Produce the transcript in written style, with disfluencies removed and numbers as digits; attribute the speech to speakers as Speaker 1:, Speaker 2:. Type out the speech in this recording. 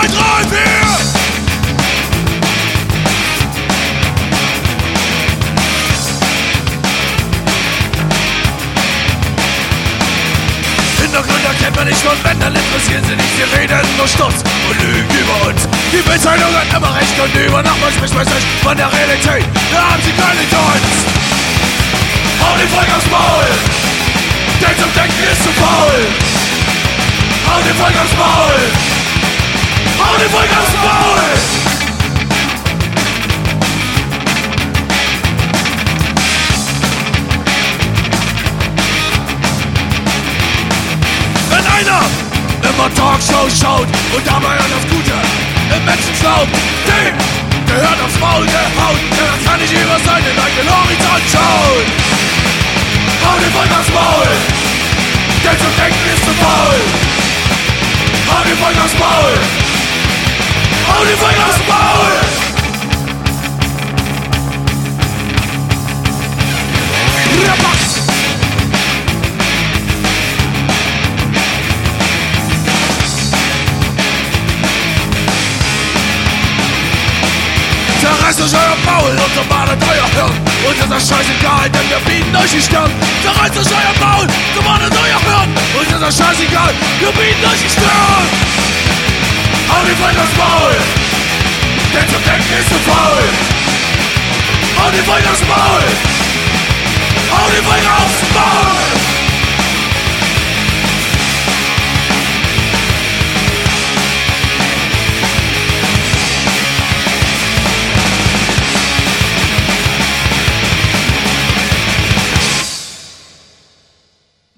Speaker 1: 3, 4. Hintergründe kennt man nicht und wenn, dann interessieren sie nicht. Sie reden nur Stutz und lügen über uns. Die Bildzeitung hat immer recht und über Nachbarn spricht man sich von der Realität. Da haben sie keine Tanz. Hau den Volk aufs Maul, denn zum Denken ist zu faul. Hau den Volk aufs Maul, hau den Volk aufs Maul. Wenn einer immer Talkshows schaut und dabei an das Gute im Menschen glaubt, dem gehört aufs Maul gehauen, denn das kann nicht über seinen eigenen Horizont schauen. Hau den Volk aufs Maul, denn zum Denken ist zu faul. Hau den Volk aufs Maul, hau den Volk aufs Maul. Zerreißt euch euer Maul und zerbadet euer Hirn. Und ist das scheißegal, denn wir bieten euch die Stirn. Zerreißt euch euer Maul, zerbadet euer Hirn. Und ist das scheißegal, wir bieten euch die Stirn. Hau den Volk aufs Maul, denn zum Denken ist zu faul. Hau den Volk aufs Maul, hau den Volk aufs Maul.